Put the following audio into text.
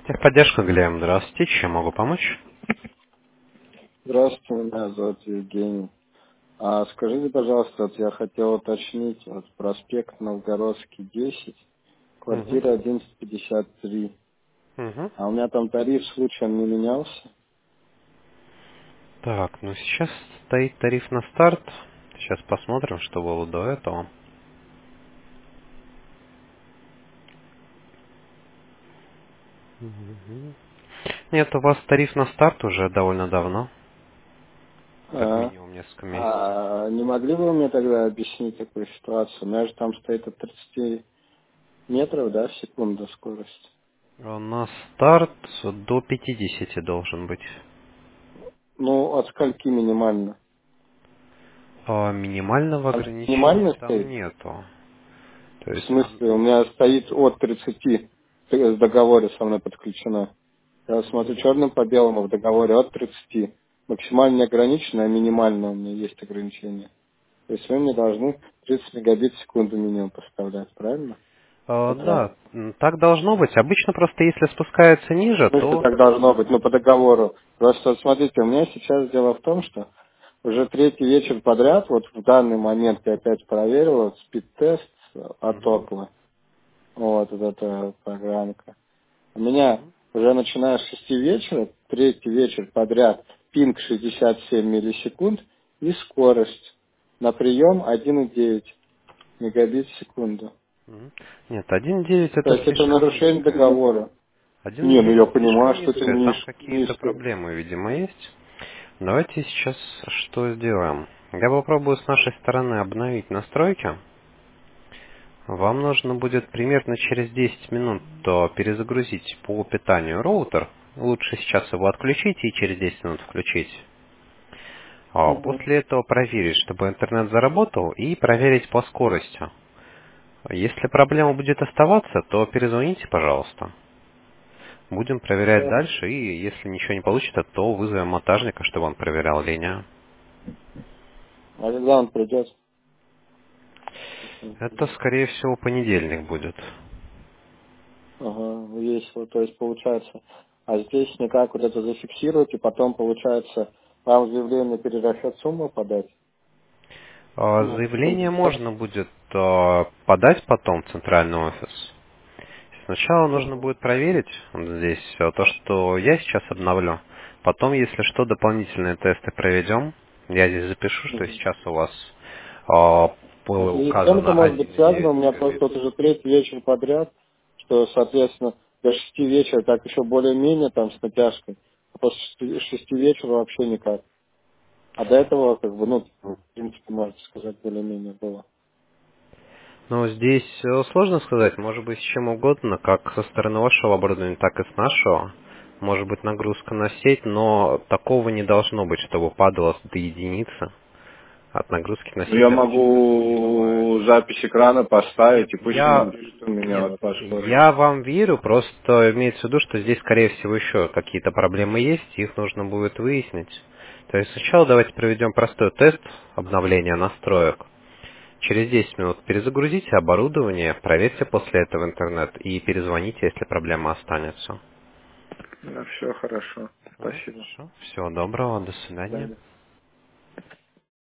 Техподдержка, Глеб, здравствуйте, чем могу помочь? Здравствуйте, меня зовут Евгений. Скажите, пожалуйста, вот я хотел уточнить, вот проспект Новгородский, 10, Угу. квартира 1153. Угу. А у меня там тариф случайно не менялся? Так, ну сейчас стоит тариф на старт. Сейчас посмотрим, что было до этого. Мгм. Нет, у вас тариф на старт уже довольно давно, как А, минимум несколько месяцев. не могли бы вы мне тогда объяснить такую ситуацию? У меня же там стоит от 30 метров, да, в секунду скорость. На старт до 50 должен быть. Ну, от скольки минимально? А минимального Там ограничения минимально там стоит? нету. То В есть, смысле, у меня стоит от 30 в договоре со мной подключено. Я смотрю черным по белому в договоре от 30. Максимально не ограничено, а минимально у меня есть ограничение. То есть вы мне должны 30 мегабит в секунду минимум поставлять, правильно? Это раз. да, так должно быть. Обычно просто если спускается ниже, В смысле то... так должно быть, ну по договору. Просто вот смотрите, у меня сейчас дело в том, что уже третий вечер подряд, вот в данный момент я опять проверил, вот спид-тест от Мгм. Окла, вот эта программка. У меня уже начиная с 6 вечера, третий вечер подряд, пинг 67 миллисекунд и скорость на прием 1,9 мегабит в секунду. Мгм. Нет, 1.9 То это есть это слишком нарушение низкое. договора. Не, ну 1.9 я слишком понимаю, что это низкое, там какие-то низко. проблемы, видимо, есть. Давайте сейчас что сделаем. Я попробую с нашей стороны обновить настройки. Вам нужно будет примерно через 10 минут перезагрузить по питанию роутер. Лучше сейчас его отключить и через 10 минут включить. А Мгм. после этого проверить, чтобы интернет заработал, и проверить по скорости. Если проблема будет оставаться, то перезвоните, пожалуйста. Будем проверять Да. дальше, и если ничего не получится, то вызовем монтажника, чтобы он проверял линию. А когда он придет? Это, скорее всего, понедельник будет. Ага, весело. То есть получается, а здесь никак вот это зафиксировать, и потом получается вам заявление перерасчет суммы подать? Ну, Заявление можно будет подать потом в центральный офис. Сначала нужно Мгм. будет проверить здесь то, что я сейчас обновлю. Потом, если что, дополнительные тесты проведем. Я здесь запишу, что Мгм. сейчас у вас а, И с чем это указано может быть связано? 1,9 У меня просто мегабит. вот уже третий вечер подряд, что, соответственно, до 6 вечера так еще более-менее там с натяжкой, а после 6 вечера вообще никак. А до этого, как бы, ну, в принципе, можно сказать, более-менее было. Ну, здесь сложно сказать, может быть, с чем угодно, как со стороны вашего оборудования, так и с нашего. Может быть, нагрузка на сеть, но такого не должно быть, чтобы падало до единицы. От нагрузки на Ну, я сеть обычно такого не бывает. могу запись экрана Нет, поставить, и пусть он я... напишет у меня Нет, вот по скорости. я вам верю, просто имеется в виду, что здесь, скорее всего, еще какие-то проблемы есть, их нужно будет выяснить. То есть сначала давайте проведем простой тест обновления настроек. Через 10 минут перезагрузите оборудование, проверьте после этого интернет и перезвоните, если проблема останется. Ну, все хорошо. Спасибо. Хорошо. Всего доброго, до До свидания. свидания.